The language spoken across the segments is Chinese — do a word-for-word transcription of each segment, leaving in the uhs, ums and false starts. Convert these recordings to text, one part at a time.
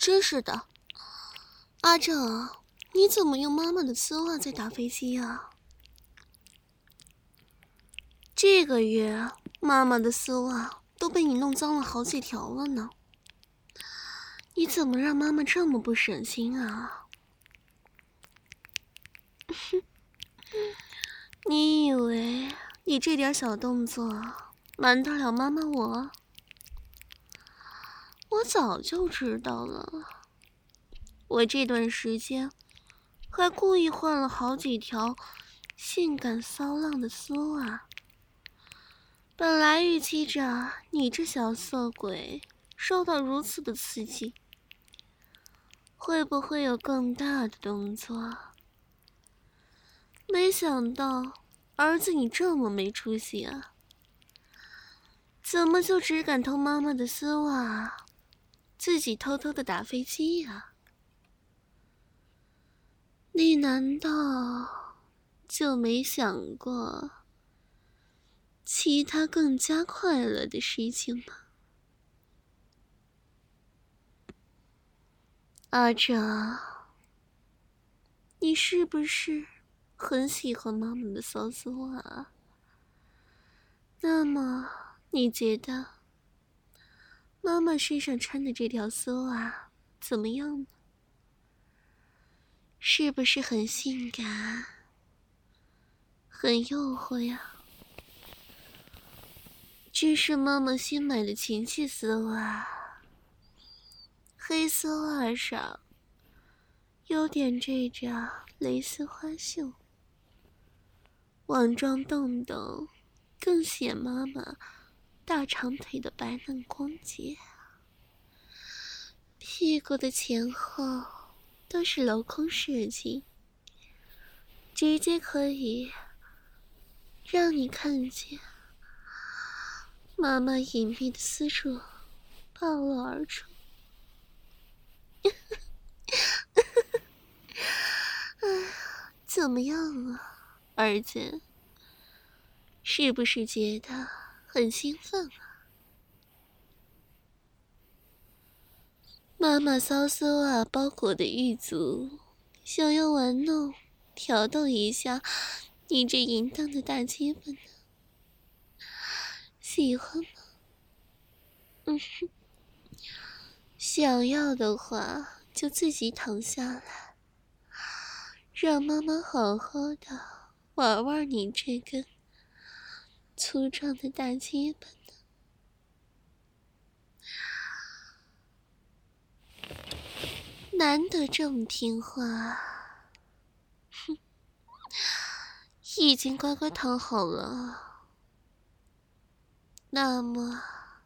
真是的，阿正，你怎么用妈妈的丝袜在打飞机啊？这个月妈妈的丝袜都被你弄脏了好几条了呢。你怎么让妈妈这么不省心啊？你以为你这点小动作瞒得了妈妈我？我早就知道了。我这段时间还故意换了好几条性感骚浪的丝袜，本来预期着你这小色鬼受到如此的刺激，会不会有更大的动作？没想到儿子你这么没出息啊，怎么就只敢偷妈妈的丝袜，自己偷偷的打飞机呀？你难道就没想过其他更加快乐的事情吗？阿哲，你是不是很喜欢妈妈的骚丝袜？那么你觉得妈妈身上穿的这条丝袜怎么样呢？是不是很性感，很诱惑呀？这是妈妈新买的情趣丝袜，黑丝袜上有点缀着蕾丝花绣，网状洞洞更显妈妈大长腿的白嫩光洁，屁股的前后都是镂空设计，直接可以让你看见妈妈隐秘的私处暴露而出。怎么样啊，儿子？是不是觉得很兴奋啊？妈妈骚丝袜包裹的玉足，想要玩弄、挑逗一下你这淫荡的大鸡巴呢？喜欢吗？嗯哼，想要的话就自己躺下来，让妈妈好好的玩玩你这根粗壮的大鸡巴呢。难得这么听话，哼，已经乖乖躺好了。那么，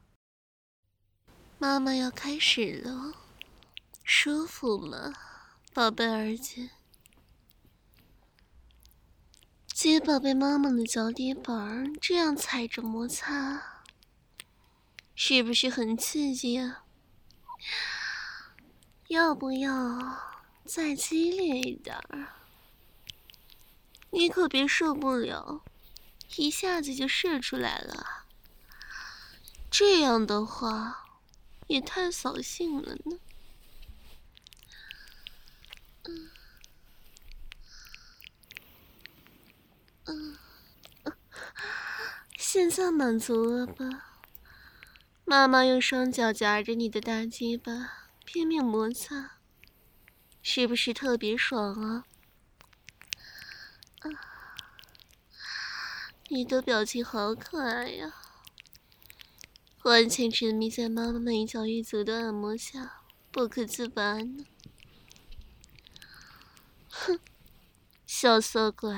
妈妈要开始了，舒服吗，宝贝儿子？鸡巴被妈妈的脚底板这样踩着摩擦，是不是很刺激啊？要不要再激烈一点儿？你可别受不了，一下子就射出来了。这样的话，也太扫兴了呢。嗯嗯，现在满足了吧？妈妈用双脚夹着你的大鸡巴，拼命摩擦，是不是特别爽啊？啊，你的表情好可爱呀，完全沉迷在妈妈每一脚一足的按摩下，不可自拔呢。哼，小色鬼，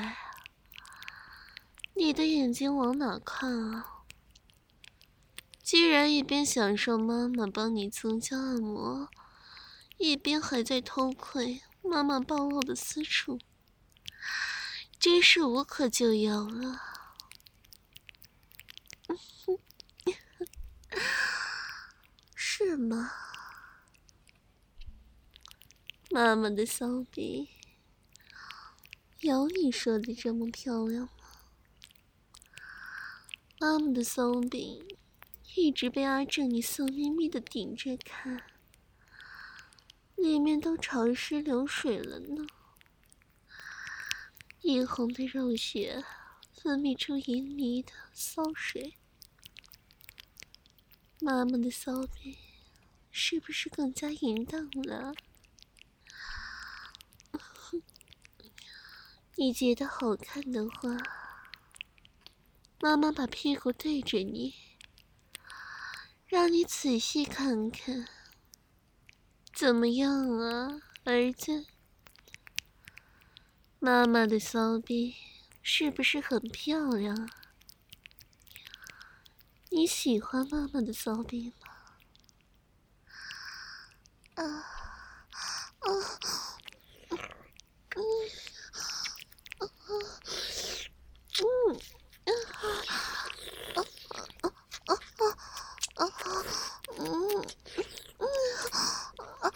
你的眼睛往哪看啊？居然一边享受妈妈帮你足交按摩，一边还在偷窥妈妈暴露的私处，真是无可救药了。是吗？妈妈的骚逼有你说的这么漂亮吗？妈妈的骚逼一直被阿正你色眯眯的顶着看， 里面都潮湿流水了呢。殷红的肉血分泌出淫糜的骚水，妈妈的骚逼是不是更加淫荡了？你觉得好看的话，妈妈把屁股对着你，让你仔细看看，怎么样啊，儿子？妈妈的骚逼是不是很漂亮？你喜欢妈妈的骚逼吗？啊啊嗯嗯嗯啊啊啊啊啊嗯嗯啊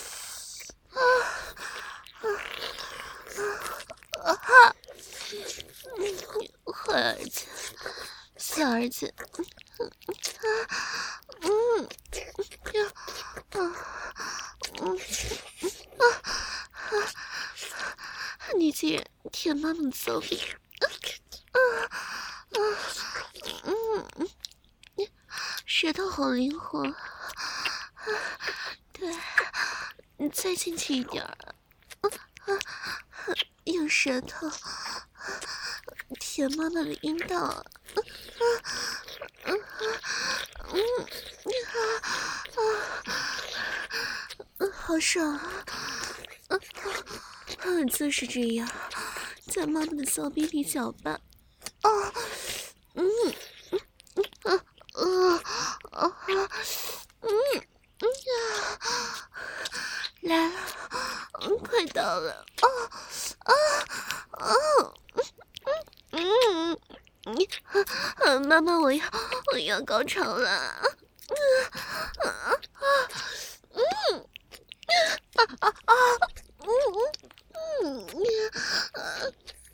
啊啊！坏儿子，小儿子，嗯呀啊嗯啊啊！你竟然舔妈妈的骚逼！啊啊嗯嗯，舌头好灵活，啊、对，你再进去一点儿，啊啊，用舌头舔妈妈的阴道，啊啊啊嗯啊啊，好爽啊！啊啊，就是这样，在妈妈的骚逼里搅拌，啊，嗯嗯啊啊啊，嗯嗯呀，来了，嗯，快到了，啊啊啊，嗯嗯嗯，啊，妈妈，我要我要高潮了，啊啊啊，嗯啊啊啊，嗯嗯嗯啊。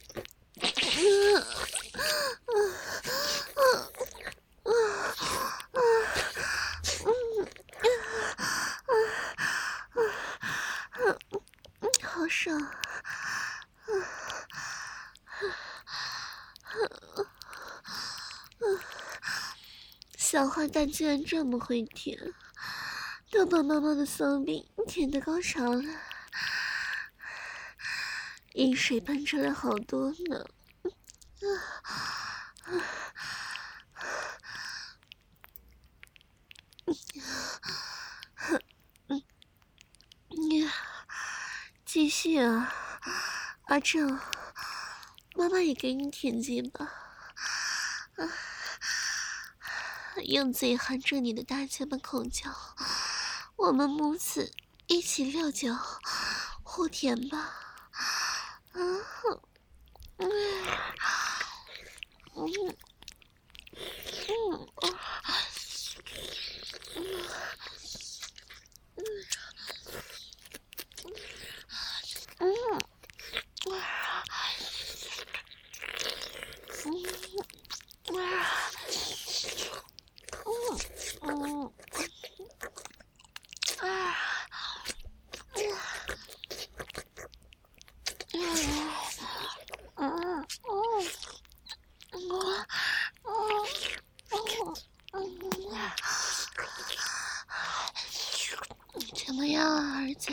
好爽！小坏蛋居然这么会舔，都把妈妈的骚逼舔得高潮了，饮水喷出来好多呢。你继续啊，阿正，妈妈也给你舔进吧，啊，用嘴含着你的大肩膀口交，我们母子一起六九互舔吧，啊，嗯嗯嗯嗯。嗯，哇，嗯，哇，嗯嗯，啊，嗯嗯嗯嗯嗯，怎么样啊，儿子？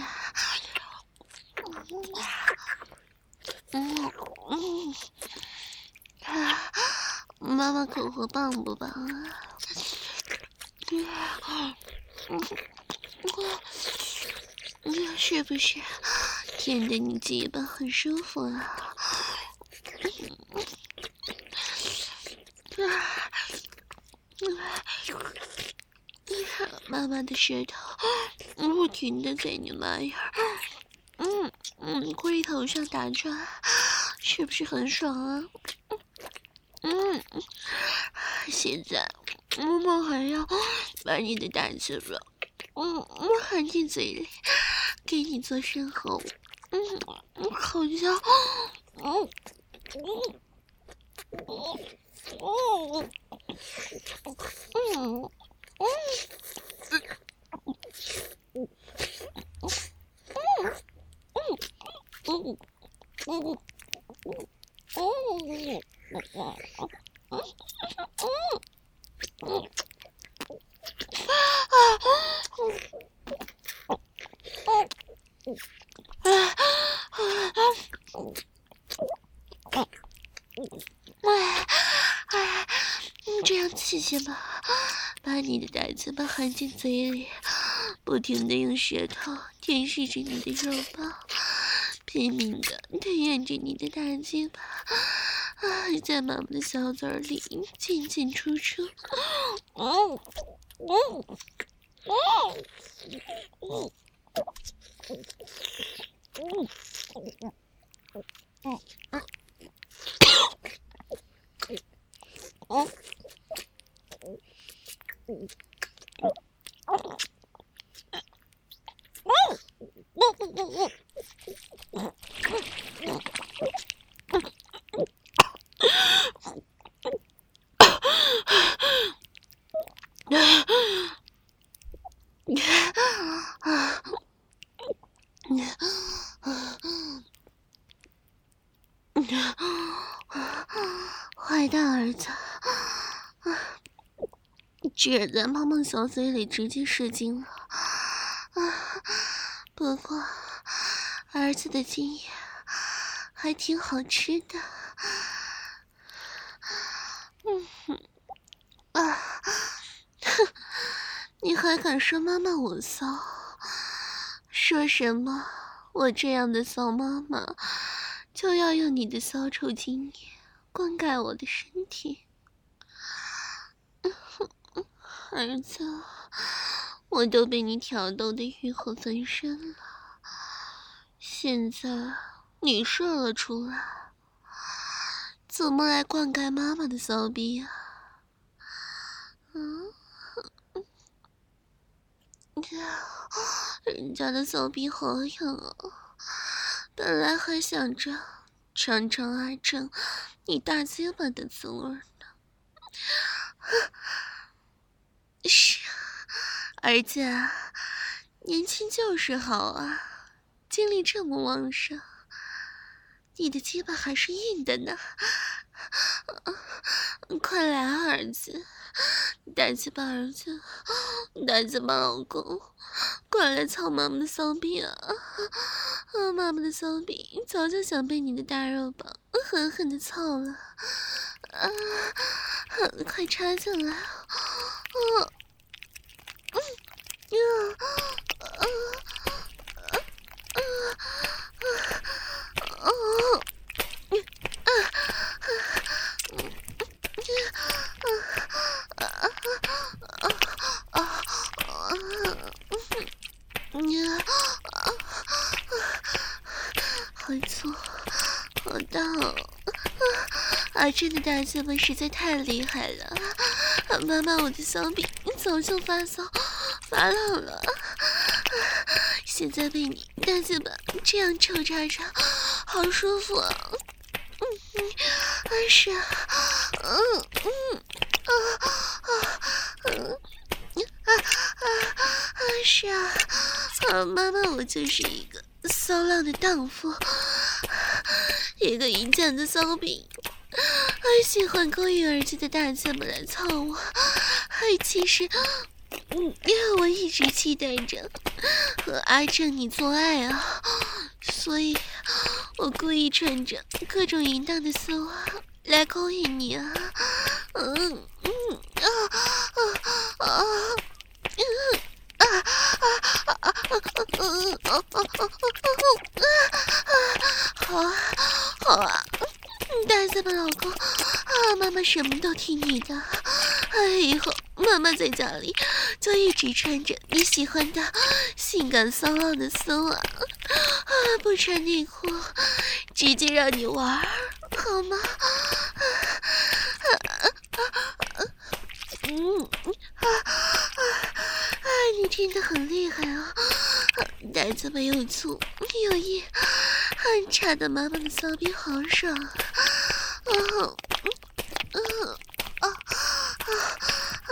嗯嗯，啊，妈妈口活棒不棒啊？嗯，嗯，是不是舔的你鸡巴很舒服啊？妈妈的舌头不停的在你妈眼儿，嗯嗯，龟头上打转，是不是很爽啊？嗯，现在妈妈还要把你的大嘴巴，嗯嗯，含进嘴里，给你做深喉，嗯嗯，好香，嗯嗯嗯嗯嗯嗯。 这样气气吧，把你的大嘴巴含进嘴里，不停地用舌头舔舐着你的肉包，拼命地吞咽着你的大鸡巴，啊，在妈妈的小嘴里进进出出。嗯嗯嗯嗯嗯嗯坏蛋儿子，居然在妈妈小嘴里直接射精了。啊，不过儿子的精液还挺好吃的。嗯哼，啊，哼，你还敢说妈妈我骚？说什么我这样的骚妈妈就要用你的骚臭精液灌溉我的身体？儿子，我都被你挑逗得欲火焚身了，现在你射了出来，怎么来灌溉妈妈的骚逼啊？嗯，人家的骚逼好痒啊，本来还想着尝尝阿正你大鸡巴的滋味呢。是啊，儿子啊，年轻就是好啊，精力这么旺盛，你的鸡巴还是硬的呢。快来啊，儿子，大鸡巴儿子，大鸡巴老公，快来操妈妈的骚逼啊！啊，妈妈的骚逼早就想被你的大肉棒狠狠的操了啊！快插进来！啊！嗯呀啊啊啊啊啊啊啊！你好粗，好大哦！阿正的大鸡巴实在太厉害了，妈妈，我的骚逼早就发骚发浪了，现在被你大鸡巴这样抽插着，好舒服啊！嗯嗯，是啊，嗯嗯啊啊嗯啊啊啊是啊，啊妈妈，我就是一个骚浪的荡妇，一个淫贱的骚逼，还喜欢勾引儿子的大鸡巴来操我，还其实。嗯，因为我一直期待着和阿正你做爱啊，所以我故意穿着各种淫荡的丝袜来勾引你啊。嗯嗯啊啊啊嗯啊啊啊啊嗯啊啊啊好啊好啊，大鸡巴老公啊，妈妈什么都听你的。哎，以后妈妈在家里就一直穿着你喜欢的性感骚浪的丝袜，啊，不穿内裤，直接让你玩，好吗？啊啊啊嗯啊啊啊！你听得很厉害啊，奶子没有粗又硬，插的妈妈的骚逼好爽啊！嗯嗯啊啊啊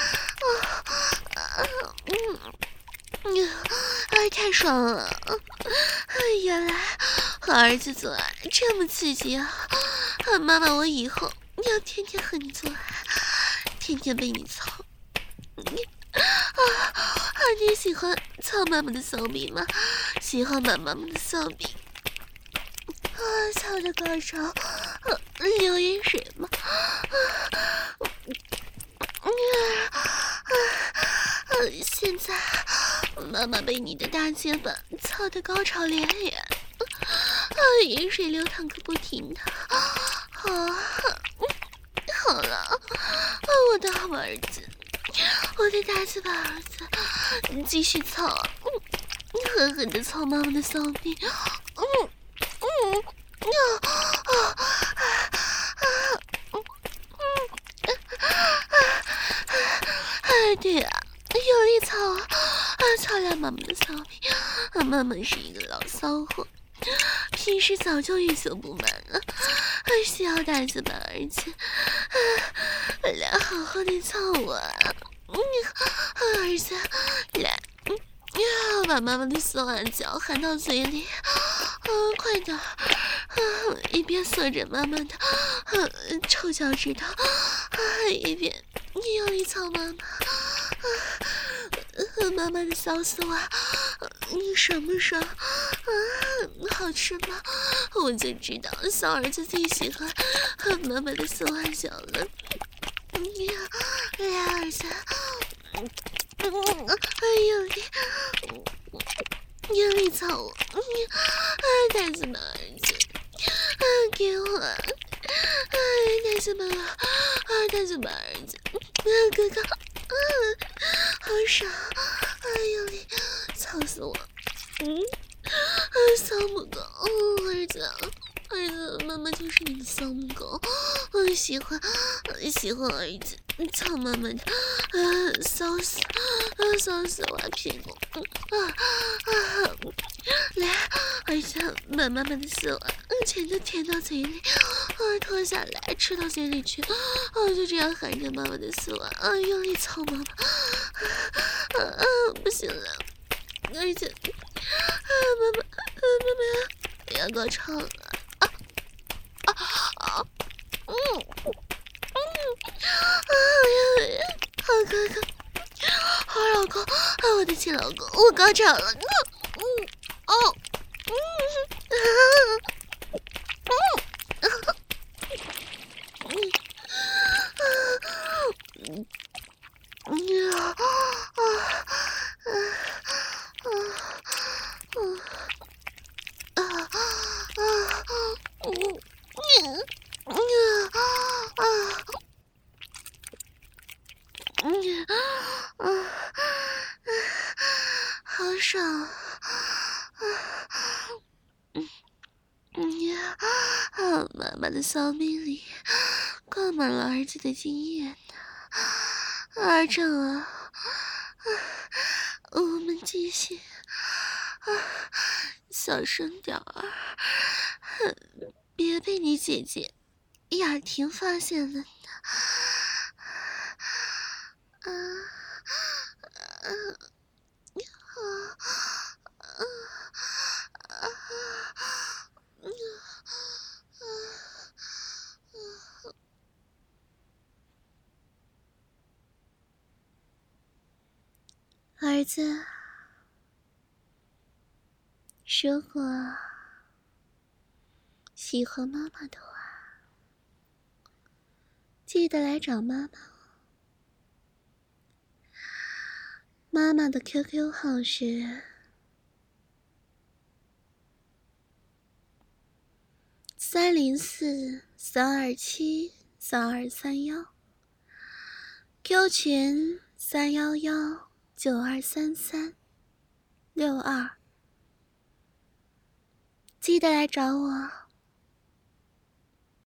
啊！嗯，哎，太爽了！原来儿子做爱这么刺激啊！啊，妈妈，我以后要天天和你做爱，天天被你操。你啊啊！你喜欢操妈妈的骚逼吗？喜欢把妈妈的骚逼啊操的高潮，啊、流眼水吗？啊啊啊！现在妈妈被你的大肩膀操的高潮连连，啊，眼水流淌个不停的。好、啊，好了，啊，我的好儿子，我的大嘴巴儿子，继续操，嗯，狠狠的操妈妈的骚逼，嗯嗯啊啊啊啊嗯嗯啊！对呀、啊，有力操啊啊！操烂妈妈的骚逼，啊，妈妈是一个老骚货，平时早就欲求不满了，还需要大嘴巴儿子啊来好好的操我啊！嗯，儿子，来，嗯，要把妈妈的手腕脚含到嘴里，啊，快点，啊，一边锁着妈妈的啊臭脚趾头，啊，一边用力操妈妈，啊，妈妈的小手啊，你爽不爽？啊，好吃吗？我就知道小儿子最喜欢妈妈的手腕脚了。来，儿子，嗯，用力，用力操我，啊，大嘴巴儿子，啊，给我，啊，大嘴巴，啊，大嘴巴儿子，啊，哥哥，啊，好爽，啊，用力，操死我，嗯，啊，骚母狗，哦，儿子。儿子，妈妈就是你的骚母狗，我喜欢，喜欢儿子操妈妈的，啊，骚死，啊，骚死我屁股，啊啊！来，儿子，把妈妈的丝袜全都填到嘴里，啊，脱下来吃到嘴里去，啊，就这样含着妈妈的丝袜，啊，用力操妈妈，啊啊！不行了，儿子，啊，妈妈，啊，妈妈要高潮了。啊啊，嗯嗯啊呀，好哥哥，好老公，啊，我的亲老公，我高潮了，嗯嗯哦，嗯啊嗯嗯嗯啊啊啊啊啊啊嗯。嗯嗯啊嗯啊好爽啊！嗯嗯呀啊！妈妈的骚逼里灌满了儿子的精液呢，儿正啊！我们继续啊，小声点儿，别被你姐姐雅婷发现了呢。啊啊啊啊啊啊！儿子，如果喜欢妈妈的话，记得来找妈妈哦。妈妈的 Q Q 号是三零四三二七三二三幺 ，Q 群三幺幺九二三三六二，记得来找我。